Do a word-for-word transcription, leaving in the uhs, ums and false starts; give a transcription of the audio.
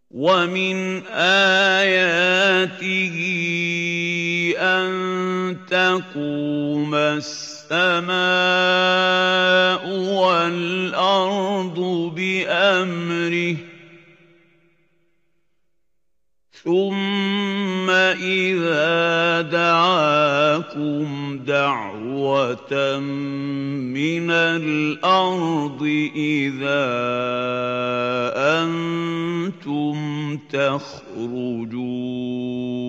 وَمِنْ آيَاتِهِ أَن تَقُومَ السَّمَاءُ وَالْأَرْضُ بِأَمْرِهِ ثُمَّ إِذَا دَعَاكُمْ دَعْوَةً مِّنَ الْأَرْضِ إِذَا أَنتُمْ تَخْرُجُونَ